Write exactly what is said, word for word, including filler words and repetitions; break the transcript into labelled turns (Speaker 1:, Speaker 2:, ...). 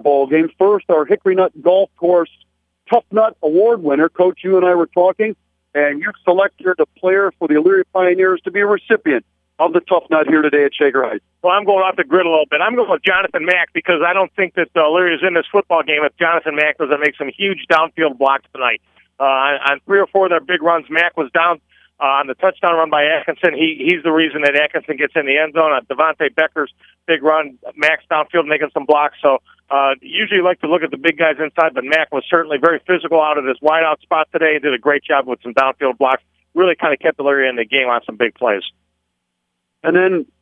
Speaker 1: ball game. First, our Hickory Nut Golf Course Tough Nut Award winner. Coach, you and I were talking, and you selected a player for the Elyria Pioneers to be a recipient of the Tough Nut here today at Shaker Heights.
Speaker 2: Well, I'm going off the grid a little bit. I'm going with Jonathan Mack because I don't think that uh, Elyria is in this football game if Jonathan Mack doesn't make some huge downfield blocks tonight. Uh, on, on three or four of their big runs, Mack was down uh, on the touchdown run by Atkinson. He He's the reason that Atkinson gets in the end zone. On Devontae Becker's big run, Mack's downfield making some blocks. So uh, usually like to look at the big guys inside, but Mack was certainly very physical out of his wideout spot today. He did a great job with some downfield blocks. Really kind of kept Elyria in the game on some big plays.
Speaker 1: And then